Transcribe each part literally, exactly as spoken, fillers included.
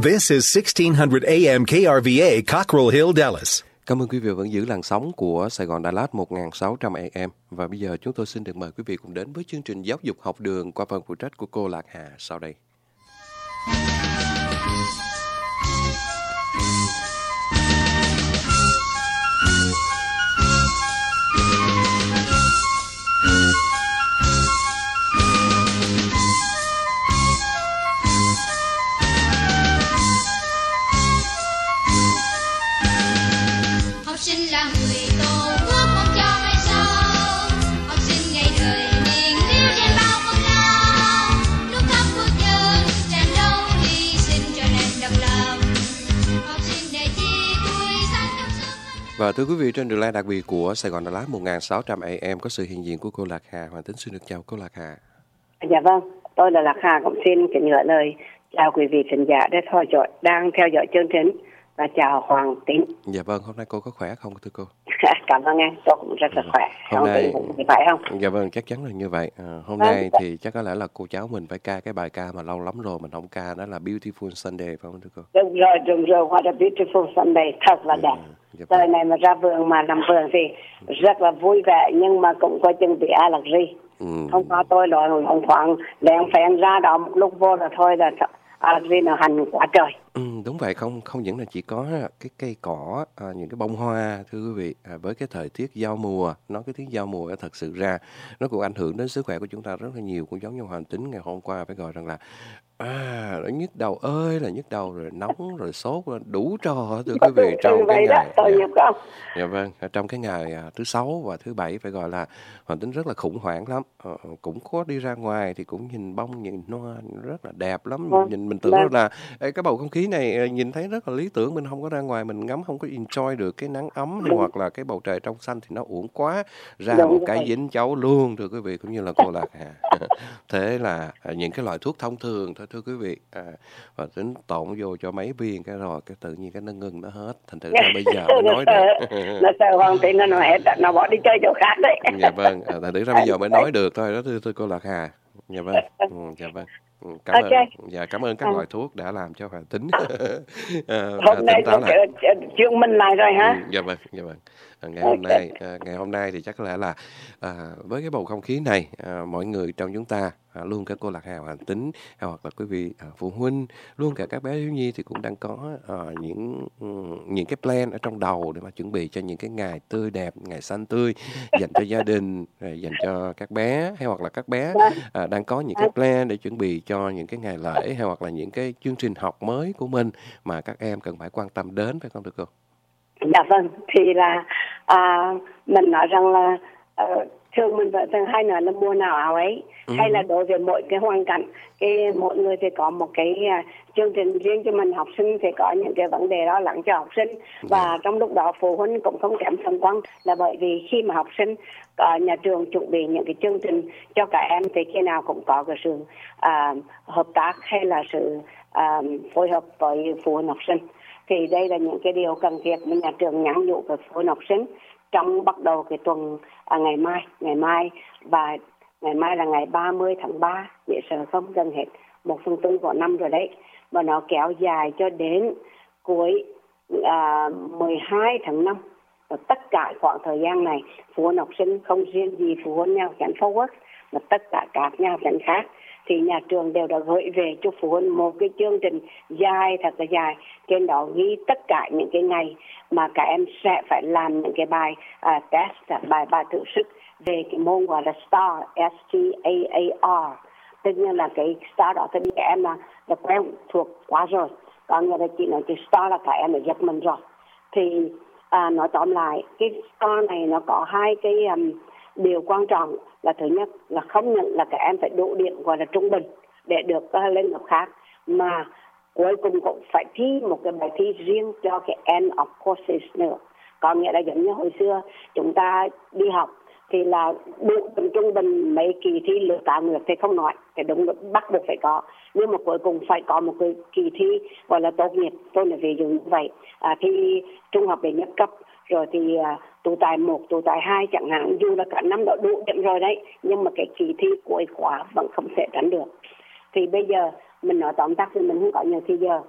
This is sixteen hundred A M K R V A, Cockrell Hill, Dallas. Cảm ơn quý vị vẫn giữ làn sóng của Sài Gòn Đà Lạt một nghìn sáu trăm A M. Và bây giờ chúng tôi xin được mời quý vị cùng đến với chương trình Giáo dục học đường qua phần phụ trách của cô Lạc Hà sau đây. Và thưa quý vị, trên đường line đặc biệt của Sài Gòn Đà Lạt một nghìn sáu trăm A M có sự hiện diện của cô Lạc Hà. Hoàng Tính xin được chào cô Lạc Hà. Dạ vâng, tôi là Lạc Hà, cũng xin kính gửi lời chào quý vị khán giả đã theo dõi, đang theo dõi chương trình, và chào Hoàng Tính. Dạ vâng, hôm nay cô có khỏe không thưa cô? Cảm ơn anh, tôi cũng rất là khỏe. Hôm nay cũng phải không? Dạ vâng, chắc chắn là như vậy. À, hôm à, nay thì chắc có lẽ là cô cháu mình phải ca cái bài ca mà lâu lắm rồi mình không ca, đó là Beautiful Sunday phải không thưa cô? Đúng rồi, đúng rồi, what a beautiful Sunday, thật là đẹp. Dạ, trời này mà ra vườn mà làm vườn thì rất là vui vẻ, nhưng mà cũng có chừng bị allergy. Ừ. Không có tôi rồi không khoảng lẹn phèn ra đó một lúc vô là thôi là allergy nó hành quá trời. Ừ, đúng vậy, không không những là chỉ có cái cây cỏ, à, những cái bông hoa thưa quý vị, à, với cái thời tiết giao mùa, nói cái tiếng giao mùa thật sự ra nó cũng ảnh hưởng đến sức khỏe của chúng ta rất là nhiều, cũng giống như Hoàng Tính ngày hôm qua phải gọi rằng là à nó nhức đầu ơi là nhức đầu, rồi nóng rồi sốt, đủ trò thưa quý vị trong cái ngày dạ, dạ vâng, trong cái ngày à, thứ sáu và thứ bảy phải gọi là Hoàng Tính rất là khủng hoảng lắm. Ờ, cũng có đi ra ngoài thì cũng nhìn bông nhìn hoa rất là đẹp lắm, ừ. nhìn mình tưởng là cái bầu không khí này nhìn thấy rất là lý tưởng, mình không có ra ngoài mình ngắm không có enjoy được cái nắng ấm hay hoặc là cái bầu trời trong xanh thì nó uổng quá, ra đúng một cái rồi. Dính cháu luôn thưa quý vị, cũng như là cô Lạc Hà. Thế là những cái loại thuốc thông thường thôi thưa quý vị, à, và tính tộn vô cho mấy viên cái rồi cái tự nhiên cái nó ngưng nó hết, thành thử ra bây giờ mới nói được. Nó sợ Hoàng Tính nó nói hết, nó bỏ đi chơi chỗ khác đấy. Dạ vâng, à, thành thử ra bây giờ mới nói được thôi đó thưa, thưa cô Lạc Hà. Dạ vâng, ừ, dạ vâng. Cảm ơn, okay. Dạ, cảm ơn các à. loại thuốc đã làm cho Hoàng Tính à, hôm nay có lại. Chuyện mình lại rồi hả? Ừ, dạ vâng, dạ vâng. À, ngày hôm nay, à, ngày hôm nay thì chắc có lẽ là à, với cái bầu không khí này, à, mọi người trong chúng ta, à, luôn cả cô Lạc Hà, Hoàng Tính, hoặc là quý vị à, phụ huynh, luôn cả các bé thiếu nhi thì cũng đang có à, những những cái plan ở trong đầu để mà chuẩn bị cho những cái ngày tươi đẹp, ngày xanh tươi dành cho gia đình, dành cho các bé, hay hoặc là các bé à, đang có những cái plan để chuẩn bị cho những cái ngày lễ hay hoặc là những cái chương trình học mới của mình mà các em cần phải quan tâm đến, phải không thưa cô? Dạ vâng, thì là à, mình nói rằng là uh, thường mình vẫn thường hay nói là mùa nào áo ấy, ừ. hay là đối với mỗi cái hoàn cảnh, cái mỗi người thì có một cái uh, chương trình riêng cho mình. Học sinh thì có những cái vấn đề đó lắng cho học sinh, và yeah. trong lúc đó phụ huynh cũng không kém phần quan, là bởi vì khi mà học sinh ở nhà trường chuẩn bị những cái chương trình cho cả em thì khi nào cũng có cái sự uh, hợp tác hay là sự uh, phối hợp với phụ huynh học sinh. Thì đây là những cái điều cần thiết mà nhà trường nhắn nhủ với phụ huynh học sinh trong bắt đầu cái tuần à, ngày mai, ngày mai và ngày mai là ngày ba mươi tháng ba, để sợ không gần hết một phần tư của năm rồi đấy, và nó kéo dài cho đến cuối à, mười hai tháng năm. Và tất cả khoảng thời gian này phụ huynh học sinh, không riêng gì phụ huynh nhà chánh Forward mà tất cả các nhà chánh khác, thì nhà trường đều đã gửi về cho phụ huynh một cái chương trình dài, thật là dài, trên đó ghi tất cả những cái ngày mà các em sẽ phải làm những cái bài uh, test, bài bài thử sức về cái môn gọi là STAR, S T A A R. Tất nhiên là cái STAR đó thì các em là, là quen thuộc quá rồi, còn người ta chỉ nói chữ STAR là các em đã giật mình rồi. Thì à, nói tóm lại, cái STAR này nó có hai cái um, điều quan trọng. Là thứ nhất là không nhận là các em phải đủ điểm gọi là trung bình để được uh, lên lớp khác, mà cuối cùng cũng phải thi một cái bài thi riêng cho cái end of courses nữa. Có nghĩa là giống như hồi xưa chúng ta đi học thì là đủ điểm trung bình mấy kỳ thi lựa cả ngược thì không nói, thì đúng bắt buộc phải có, nhưng mà cuối cùng phải có một cái kỳ thi gọi là tốt nghiệp. Tôi là ví dụ như vậy, à, thi trung học đệ nhất cấp, rồi thì uh, tụ tài một, tụ tài hai chẳng hạn, dù là cả năm đã đủ điểm rồi đấy, nhưng mà cái kỳ thi cuối khóa vẫn không thể tránh được. Thì bây giờ mình nói tóm tắt thì mình không có nhiều thì giờ,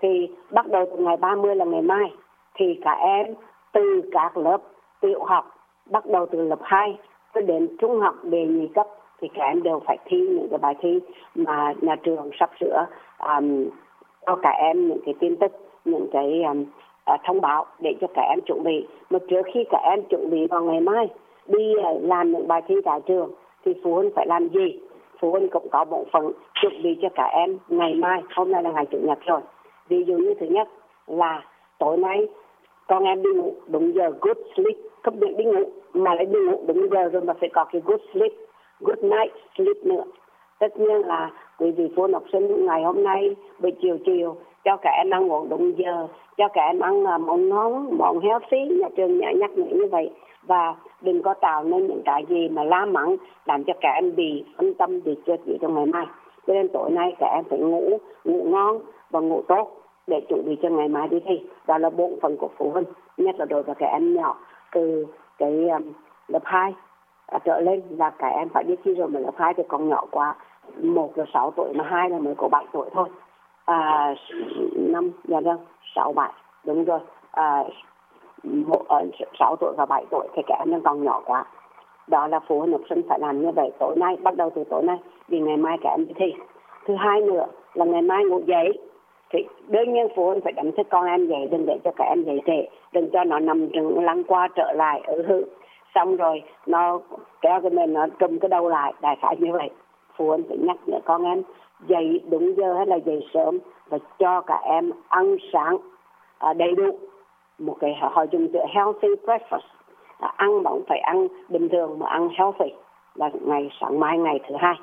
thì bắt đầu từ ngày ba mươi là ngày mai thì cả em từ các lớp tiểu học bắt đầu từ lớp hai cho đến trung học đề nhị cấp thì các em đều phải thi những cái bài thi mà nhà trường sắp sửa um, cho cả em những cái tin tức, những cái um, uh, thông báo để cho cả em chuẩn bị. Mà trước khi cả em chuẩn bị vào ngày mai đi uh, làm những bài thi tại trường thì phụ huynh phải làm gì? Phụ huynh cũng có bộ phận chuẩn bị cho cả em ngày mai. Hôm nay là ngày chủ nhật rồi. Ví dụ như thứ nhất là tối nay con em đi ngủ đúng giờ, good sleep, không được đi ngủ mà lại đi ngủ đúng giờ rồi mà phải có cái good sleep, good night sleep nữa. Tất nhiên là quý vị phụ huynh học sinh ngày hôm nay buổi chiều chiều cho cả em ăn uống đúng giờ, cho cả em ăn uh, món ngon, món healthy, nhà trường nhắc nhắc nhở như vậy. Và đừng có tạo nên những cái gì mà la mắng làm cho cả em bị phân tâm, bị chết gì trong ngày mai. Cho nên tối nay cả em phải ngủ, ngủ ngon và ngủ tốt để chuẩn bị cho ngày mai đi thi. Đó là bổn phận của phụ huynh, nhất là đối với các em nhỏ từ cái um, lớp hai à, trở lên là các em phải đi thi rồi. Mà lớp hai thì còn nhỏ quá, một là sáu tuổi mà hai là mới có bảy tuổi thôi. À, năm, dạ vâng, sáu, bảy, đúng rồi. À, một, ở sáu tuổi và bảy tuổi thì các em còn nhỏ quá. Đó là phụ huynh học sinh phải làm như vậy tối nay, bắt đầu từ tối nay vì ngày mai các em đi thi. Thứ hai nữa là ngày mai ngủ dậy thì đương nhiên phụ huynh phải đánh thức con em dậy, đừng để cho các em dậy trễ, đừng cho nó nằm rừng lăn qua trở lại ở hư xong rồi nó kéo cái mình nó trùm cái đầu lại, đại khái như vậy. Phụ huynh phải nhắc nhở con em dậy đúng giờ hay là dậy sớm và cho cả em ăn sáng à, đầy đủ, một cái họ dùng từ healthy breakfast, à, ăn vẫn phải ăn bình thường mà ăn healthy là ngày sáng mai ngày thứ hai.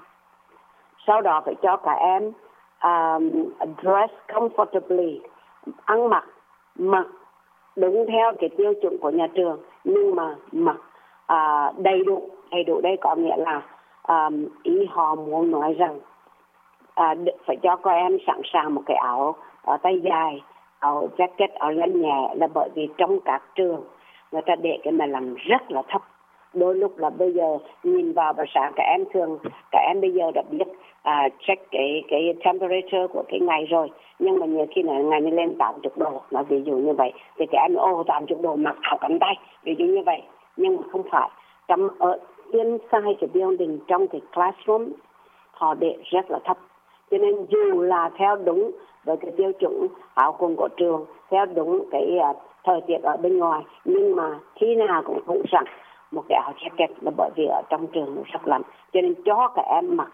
Sau đó phải cho cả em um, dress comfortably, ăn mặc mặc đúng theo cái tiêu chuẩn của nhà trường nhưng mà mặc uh, đầy đủ. Đầy đủ đây có nghĩa là um, ý họ muốn nói rằng uh, phải cho các em sẵn sàng một cái áo uh, tay dài, áo jacket, áo len nhẹ, là bởi vì trong các trường người ta để cái mà làm rất là thấp. Đôi lúc là bây giờ nhìn vào buổi sáng các em thường các em bây giờ đã biết à, check cái cái temperature của cái ngày rồi, nhưng mà nhiều khi là ngày nó lên tám mươi độ, là ví dụ như vậy thì các em ô tám mươi độ mặc áo cánh tay, ví dụ như vậy. Nhưng mà không phải, trong ở inside cái building, trong cái classroom họ để rất là thấp, cho nên dù là theo đúng với cái tiêu chuẩn áo quần của trường, theo đúng cái uh, thời tiết ở bên ngoài, nhưng mà khi nào cũng cũng sẵn một cái áo jacket, là bởi vì ở trong trường nó rất lạnh, cho nên cho các em mặc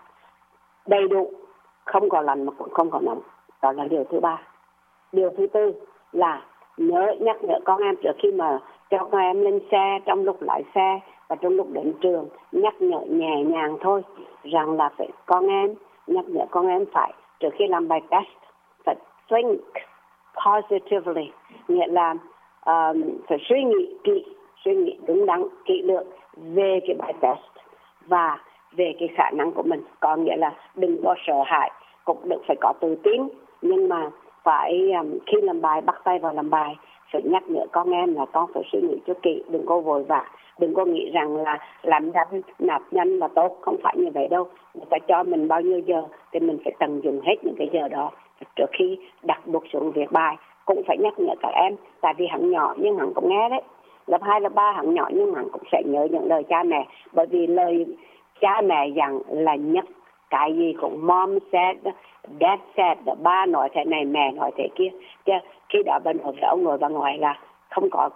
đầy đủ, không có lạnh mà cũng không có nóng. Đó là điều thứ ba. Điều thứ tư là nhớ nhắc nhở con em trước khi mà cho con em lên xe, trong lúc lái xe và trong lúc đến trường, nhắc nhở nhẹ nhàng thôi, rằng là phải con em nhắc nhở con em phải trước khi làm bài test phải think positively, nghĩa là um, phải suy nghĩ kỹ, suy nghĩ đúng đắn, kỹ lưỡng về cái bài test và về cái khả năng của mình. Có nghĩa là đừng có sợ hãi, cũng đừng phải có tự tin, nhưng mà phải um, khi làm bài, bắt tay vào làm bài, phải nhắc nhở con em là con phải suy nghĩ cho kỹ, đừng có vội vã, đừng có nghĩ rằng là làm nhanh, nạp nhanh là tốt, không phải như vậy đâu. Người ta cho mình bao nhiêu giờ thì mình phải tận dụng hết những cái giờ đó. Trước khi đặt buộc xuống việc bài cũng phải nhắc nhở các em, tại vì hắn nhỏ nhưng hắn cũng nghe đấy. Lớp hai, lớp ba hắn nhỏ nhưng hắn cũng sẽ nhớ những lời cha mẹ, bởi vì lời cha mẹ dặn là nhất, cái gì cũng mom said, dad said, ba nói thế này, mẹ nói thế kia. Chứ khi đó bên nội với ông nội bà ngoại là không có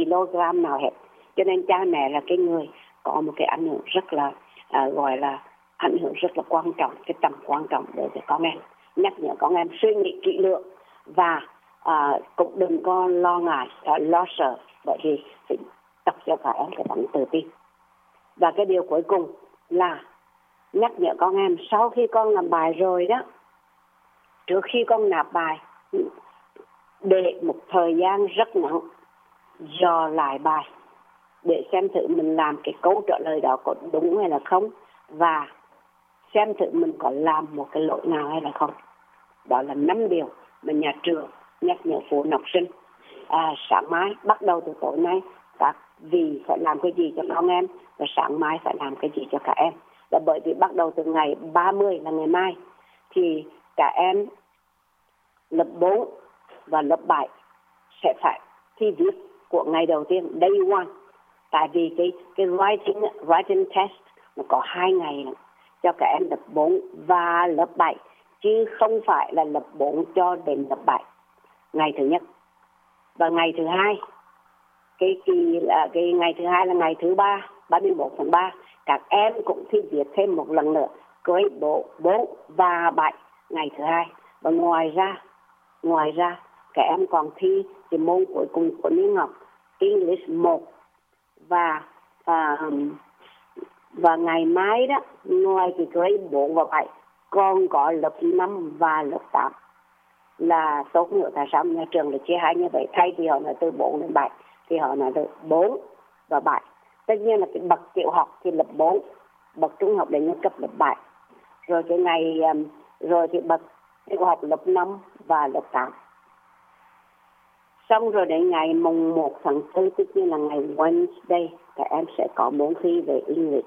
kg nào hết. Cho nên cha mẹ là cái người có một cái ảnh hưởng rất là à, gọi là ảnh hưởng rất là quan trọng, cái tầm quan trọng đối với con em. Nhắc nhở con em suy nghĩ kỹ lưỡng và à, cũng đừng có lo ngại, à, lo sợ, bởi vì phải tập cho các em cái tấm tự tin. Và cái điều cuối cùng là nhắc nhở con em sau khi con làm bài rồi đó, trước khi con nạp bài, để một thời gian rất ngắn dò lại bài để xem thử mình làm cái câu trả lời đó có đúng hay là không, và xem thử mình có làm một cái lỗi nào hay là không. Đó là năm điều mà nhà trường nhắc nhở phụ huynh học sinh. À, sáng mai bắt đầu từ tối nay các vị phải làm cái gì cho con em, và sáng mai phải làm cái gì cho các em. Là bởi vì bắt đầu từ ngày ba mươi là ngày mai thì cả em lớp bốn và lớp bảy sẽ phải thi viết của ngày đầu tiên day one, tại vì cái cái writing writing test nó có hai ngày cho các em lớp bốn và lớp bảy, chứ không phải là lớp bốn cho đến lớp bảy ngày thứ nhất. Và ngày thứ hai, cái kỳ là cái ngày thứ hai là ngày thứ ba, ba mươi mốt tháng ba, các em cũng thi viết thêm một lần nữa grade bốn và bảy ngày thứ hai. Và ngoài ra ngoài ra các em còn thi cái môn cuối cùng của niên học English một, và à, và ngày mai đó, ngoài cái grade bốn và bảy còn có lớp năm và lớp tám. Là tốt nữa, tại sao nhà trường là chia hai như vậy? Thay vì họ nói từ bốn đến bảy thì họ nói từ bốn và bảy. Tất nhiên là cái bậc tiểu học thì lớp bốn, bậc trung học đến cấp lớp bảy, rồi cái ngày rồi thì bậc tiểu học lớp năm và lớp tám. Xong rồi đến ngày mùng một tháng tư, tức như là ngày Wednesday, các em sẽ có môn thi về English.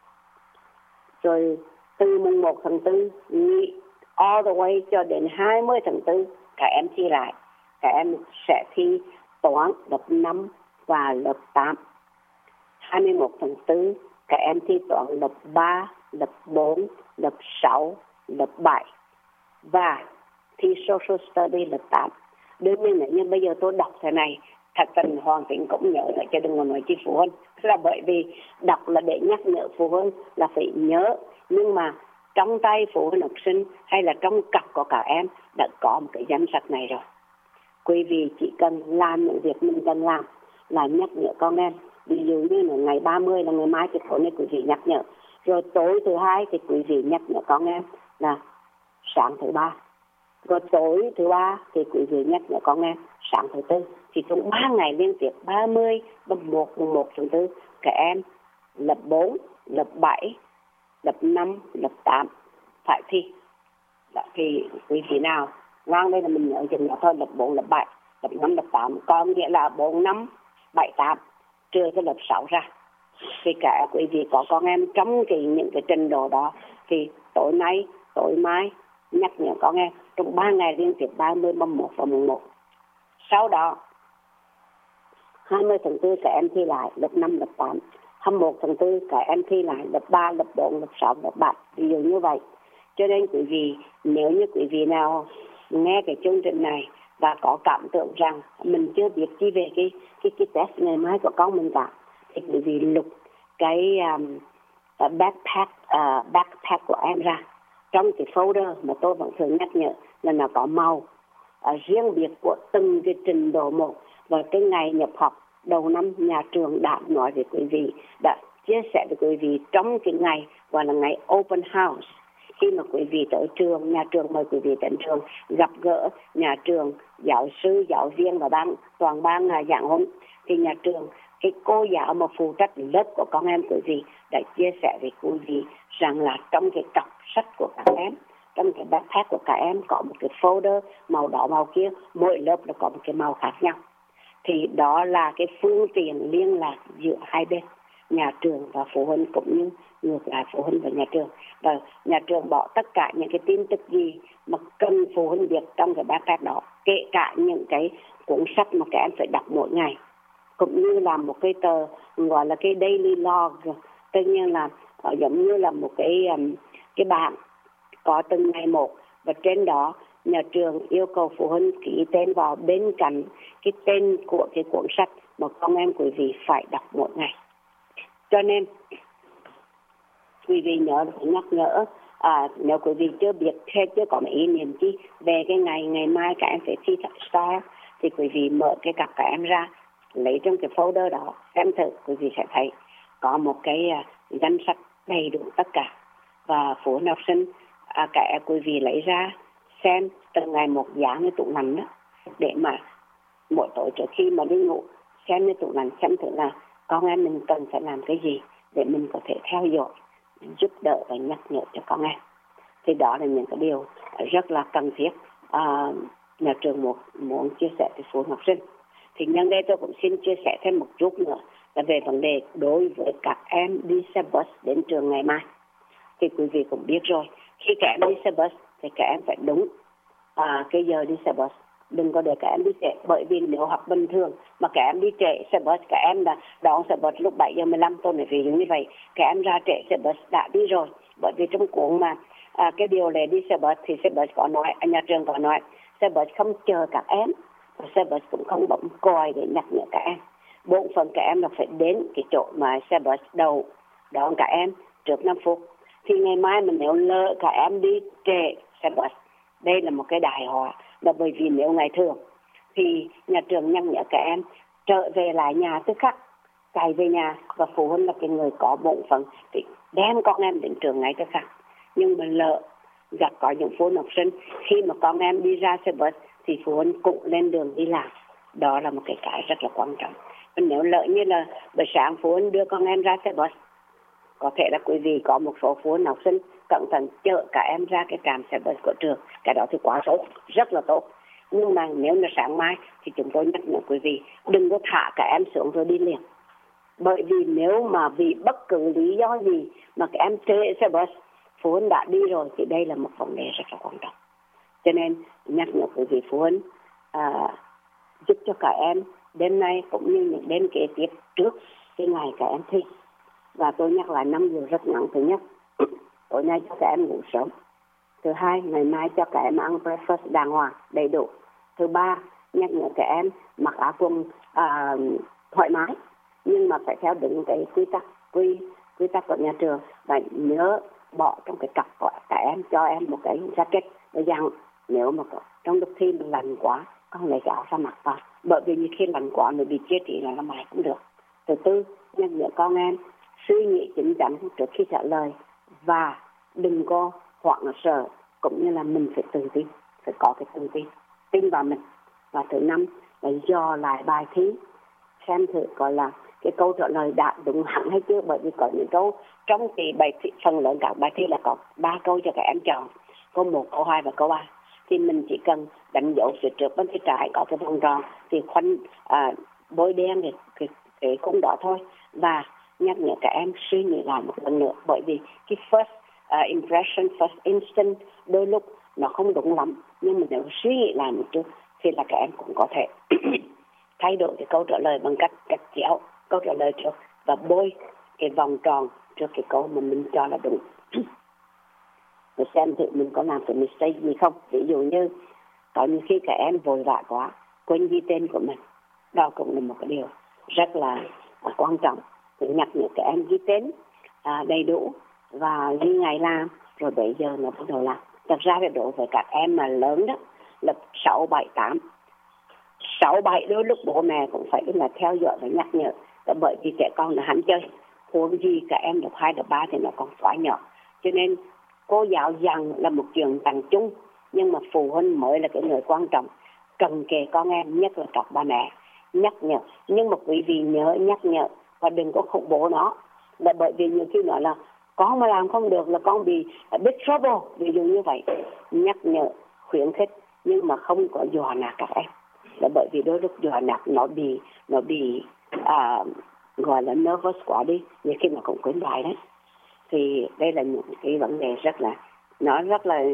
Rồi từ mùng một tháng tư all the way cho đến hai mươi tháng tư các em thi lại. Các em sẽ thi toán lớp năm và lớp tám. hai mươi mốt tháng tư các em thi toán lớp ba, lớp bốn, lớp sáu, lớp bảy và thi social study lớp tám. Đương nhiên là nhưng bây giờ tôi đọc thế này thật tình Hoàng Tính cũng nhớ lại, cho đừng có nói chi phụ huynh, là bởi vì đọc là để nhắc nhở phụ huynh là phải nhớ, nhưng mà trong tay phụ huynh học sinh hay là trong cặp của các em đã có một cái danh sách này rồi. Quý vị chỉ cần làm những việc mình cần làm là nhắc nhở con em. Ví dụ như là ngày ba mươi là ngày mai thì tối nay quý vị nhắc nhở. Rồi tối thứ hai thì quý vị nhắc nhở con em là sáng thứ ba. Rồi tối thứ ba thì quý vị nhắc nhở con em sáng thứ tư. Thì trong ba ngày liên tiếp ba mươi, mùng một, mùng một tháng tư các em lớp bốn, lớp bảy, lớp năm, lớp tám phải thi. Đó, thì quý vị nào ngang đây là mình nhớ chừng đó thôi, lớp bốn, lớp bảy, lớp năm, lớp tám, còn nghĩa là bốn, năm, bảy, tám trừ cái lớp sáu ra. Thì cả quý vị có con em trong cái những cái trình độ đó thì tối nay, tối mai nhắc nhở con em trong ba ngày liên tiếp ba mươi, mùng một và mùng một. Sau đó hai mươi tháng tư các em thi lại lớp năm, lớp tám. hai mươi mốt tháng tư các em thi lại lớp ba, lớp bốn, lớp sáu, lớp bảy. Ví dụ như vậy. Cho nên quý vị, nếu như quý vị nào nghe cái chương trình này và có cảm tưởng rằng mình chưa biết chi về cái cái cái test ngày mai của con mình cả, thì quý vị lục cái um, backpack uh, backpack của em ra. Trong cái folder mà tôi vẫn thường nhắc nhở là nó có màu uh, riêng biệt của từng cái trình độ một. Và cái ngày nhập học đầu năm nhà trường đã nói với quý vị, đã chia sẻ với quý vị trong cái ngày gọi là ngày open house. Khi mà quý vị tới trường, nhà trường mời quý vị đến trường gặp gỡ nhà trường, giáo sư, giáo viên và ban toàn ban giảng huấn, thì nhà trường, cái cô giáo mà phụ trách lớp của con em quý vị đã chia sẻ với quý vị rằng là trong cái cặp sách của các em, trong cái backpack của các em có một cái folder màu đỏ màu kia, mỗi lớp nó có một cái màu khác nhau. Thì đó là cái phương tiện liên lạc giữa hai bên, nhà trường và phụ huynh, cũng như ngược lại phụ huynh và nhà trường. Và nhà trường bỏ tất cả những cái tin tức gì mà cần phụ huynh biết trong cái backpack đó, kể cả những cái cuốn sách mà các em phải đọc mỗi ngày, cũng như là một cái tờ gọi là cái daily log, tất nhiên là uh, giống như là một cái um, cái bảng có từng ngày một, và trên đó nhà trường yêu cầu phụ huynh ký tên vào bên cạnh cái tên của cái cuốn sách mà con em quý vị phải đọc mỗi ngày. Cho nên quý vị nhớ phải nhắc nhở, à, nếu quý vị chưa biết, hay chưa có ý niệm chi về cái ngày ngày mai các em phải thi STAR, thì quý vị mở cái cặp các em ra, lấy trong cái folder đó xem thử, quý vị sẽ thấy có một cái uh, danh sách đầy đủ tất cả. Và phụ huynh học sinh, à, cả quý vị lấy ra xem từng ngày một dán cái tủ lạnh đó, để mà mỗi tối trước khi mà đi ngủ xem cái tủ lạnh, xem thử là con em mình cần phải làm cái gì để mình có thể theo dõi, giúp đỡ và nhắc nhở cho con em. Thì đó là những cái điều rất là cần thiết à, nhà trường muốn, muốn chia sẻ với phụ huynh học sinh. Thì nhân đây tôi cũng xin chia sẻ thêm một chút nữa là về vấn đề đối với các em đi xe bus đến trường ngày mai. Thì quý vị cũng biết rồi, khi các em đi xe bus thì các em phải đúng à, cái giờ đi xe bus đừng có để các em đi trễ, bởi vì nếu học bình thường mà các em đi trễ sẽ bớt, các em đã đón sẽ bớt lúc bảy giờ mười lăm tôi nói ví dụ như vậy, các em ra trễ sẽ bớt đã đi rồi. Bởi vì trong cuốn mà à, cái điều lệ đi sẽ bớt thì sẽ bớt có nói, nhà trường có nói sẽ bớt không chờ các em, sẽ bớt cũng không bấm còi để nhắc nhở các em. Bộ phận các em là phải đến cái chỗ mà xe bus đầu đón các em trước năm phút. Thì ngày mai mình nếu lỡ các em đi trễ xe bus, đây là một cái đại họa. Là bởi vì nếu ngày thường thì nhà trường nhắc nhở các em trở về lại nhà tức khắc, chạy về nhà, và phụ huynh là cái người có bổn phận thì đem con em đến trường ngay tức khắc. Nhưng mà lỡ gặp có những phụ huynh học sinh khi mà con em đi ra xe bus thì phụ huynh cũng lên đường đi làm. Đó là một cái cái rất là quan trọng. Nếu lỡ như là buổi sáng phụ huynh đưa con em ra xe bus, có thể là quý vị có một số phụ huynh học sinh cẩn thận chở cả em ra cái trạm xe bus của trường, cái đó thì quá tốt, rất là tốt. Nhưng mà nếu là sáng mai thì chúng tôi nhắc nhở quý vị đừng có thả cả em xuống rồi đi liền. Bởi vì nếu mà vì bất cứ lý do gì mà các em trễ xe bus, phụ huynh đã đi rồi thì đây là một vấn đề rất là quan trọng. Cho nên nhắc nhở quý vị phụ huynh à, giúp cho cả em đêm nay cũng như những đêm kế tiếp trước cái ngày các em thi. Và tôi nhắc lại năm điều rất ngắn. Thứ nhất, tối nay cho các em ngủ sớm. Thứ hai, ngày mai cho các em ăn breakfast đàng hoàng, đầy đủ. Thứ ba, nhắc nhở các em mặc áo quần à, thoải mái, nhưng mà phải theo đúng cái quy tắc quy quy tắc của nhà trường. Và nhớ bỏ trong cái cặp của các em cho em một cái jacket để dặn nếu mà có, trong lúc thi mình lạnh quá con lấy cái áo ra mặc vào, bởi vì như khi lạnh quá nó bị chia trị là làm mãi cũng được. Thứ tư, nhắc nhở con em suy nghĩ chính chắn trước khi trả lời và đừng có hoảng sợ, cũng như là mình phải tự tin, phải có cái tự tin tin vào mình. Và thứ năm là dò lại bài thi xem thử coi là cái câu trả lời đã đúng hẳn hay chưa, bởi vì có những câu trong cái bài thi, phần lớn các bài thi là có ba câu cho các em chọn, câu một, câu hai và câu ba. Thì mình chỉ cần đánh dấu phía trước bên phía trái có cái vòng tròn thì khoanh à, bôi đen cái, cái, cái khung đó thôi. Và nhắc nhở các em suy nghĩ lại một lần nữa, bởi vì cái first uh, impression, first instant đôi lúc nó không đúng lắm, nhưng mà nếu suy nghĩ lại một chút thì là các em cũng có thể thay đổi cái câu trả lời bằng cách cắt chéo câu trả lời trước và bôi cái vòng tròn trước cái câu mà mình cho là đúng. Để xem thử mình có làm cái mistake gì không. Ví dụ như có những khi các em vội vã quá quên ghi tên của mình, đó cũng là một cái điều rất là à, quan trọng. Thì nhắc nhở các em ghi tên à, đầy đủ và ghi ngày làm, rồi bây giờ nó bắt đầu làm. Thật ra thì đối với các em mà lớn đó, lớp sáu, bảy, tám, sáu, bảy đôi lúc bố mẹ cũng phải là theo dõi và nhắc nhở. Đó, bởi vì trẻ con là hắn chơi, huống gì các em lớp hai, lớp ba thì nó còn quá nhỏ. Cho nên cô giáo dặn là một chuyện dặn chung, nhưng mà phụ huynh mới là cái người quan trọng, cần kề con em, nhất là các ba mẹ nhắc nhở. Nhưng mà quý vị nhớ nhắc nhở và đừng có khủng bố nó, là bởi vì nhiều khi nói là con mà làm không được là con bị big trouble, ví dụ như vậy. Nhắc nhở, khuyến khích, nhưng mà không có dọa nạt các em, là bởi vì đôi lúc dọa nạt nó bị nó bị à, gọi là nervous quá đi, nhiều khi nó cũng quên bài đấy. Thì đây là những cái vấn đề rất là nó rất là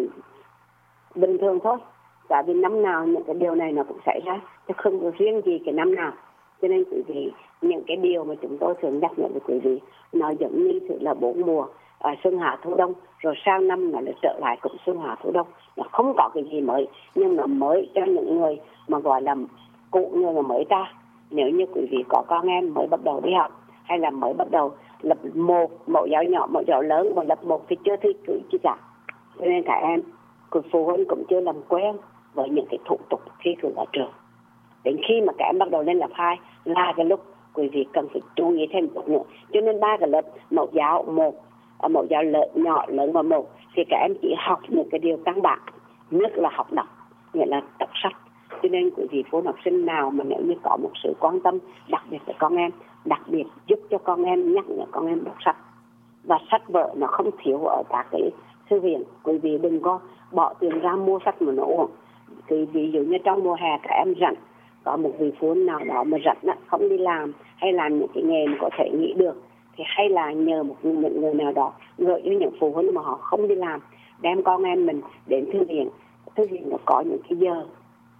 bình thường thôi, tại vì năm nào những cái điều này nó cũng xảy ra, chứ không có riêng gì cái năm nào. Cho nên quý vị, những cái điều mà chúng tôi thường nhắc nhở với quý vị nó giống như là bốn mùa à, xuân hạ thu đông, rồi sang năm nó lại trở lại cũng xuân hạ thu đông, nó không có cái gì mới, nhưng mà mới cho những người mà gọi là cụ như là mới ta. Nếu như quý vị có con em mới bắt đầu đi học, hay là mới bắt đầu lập một mẫu giáo nhỏ, mẫu giáo lớn, mà lập một thì chưa thi cử chi cả, cho nên các em của phụ huynh cũng chưa làm quen với những cái thủ tục thi cử ở trường. Đến khi mà các em bắt đầu lên lớp hai là cái lúc quý vị cần phải chú ý thêm một nữa. Cho nên ba cái lớp mẫu giáo một, mẫu giáo lớn, nhỏ, lớn và một thì các em chỉ học những cái điều căn bản, nhất là học đọc, nghĩa là đọc sách. Cho nên quý vị phụ huynh học sinh nào mà nếu như có một sự quan tâm đặc biệt với con em, đặc biệt giúp cho con em, nhắc nhở con em đọc sách. Và sách vở nó không thiếu ở các cái thư viện, quý vị đừng có bỏ tiền ra mua sách mà nó uổng. Thì ví dụ như trong mùa hè các em rảnh, có một vị phụ huynh nào đó mà rảnh không đi làm hay làm những cái nghề mà có thể nghĩ được, thì hay là nhờ một những người nào đó gợi cho những phụ huynh mà họ không đi làm, đem con em mình đến thư viện. Thư viện nó có những cái giờ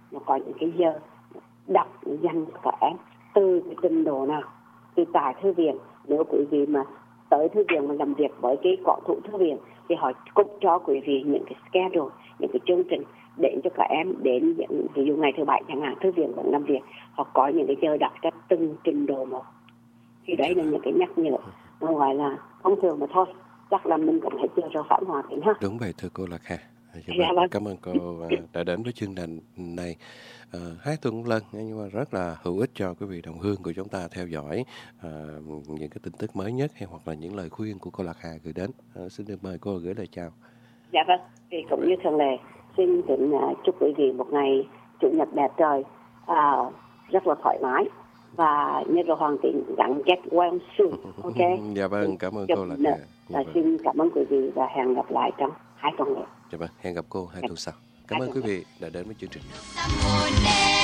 nó có những cái giờ đọc dành cho các em từ cái trình độ nào. Thì tại thư viện, nếu quý vị mà tới thư viện mà làm việc với cái quản thủ thư viện thì họ cũng cho quý vị những cái schedule, những cái chương trình đến cho các em đến những, ví dụ ngày thứ bảy chẳng hạn, thư viện vẫn làm việc, họ có những cái giờ đọc cho từng trình độ một. Thì đấy là những cái nhắc nhở, nó gọi là thông thường mà thôi. Chắc là mình cũng phải chưa cho Phạm Hòa Thịnh ha. Đúng vậy thưa cô Lạc Hà. Dạ Dạ vâng. vâng. Cảm ơn cô đã đến với chương trình này à, hai tuần một lần, nhưng mà rất là hữu ích cho quý vị đồng hương của chúng ta theo dõi à, những cái tin tức mới nhất hay hoặc là những lời khuyên của cô Lạc Hà gửi đến. À, xin được mời cô gửi lời chào. Dạ vâng, thì cũng như thường lệ, xin kính uh, chúc quý vị một ngày chủ nhật đẹp trời, uh, rất là thoải mái và như là Hoàng Tịnh gắng get well soon. Ok. Dạ vâng, cảm ơn cô Lạc Hà. Dạ vâng. Xin cảm ơn quý vị và hẹn gặp lại trong hai tuần nữa. Dạ vâng, hẹn gặp cô hai tuần sau. Cảm ơn quý vị đã đến với chương trình.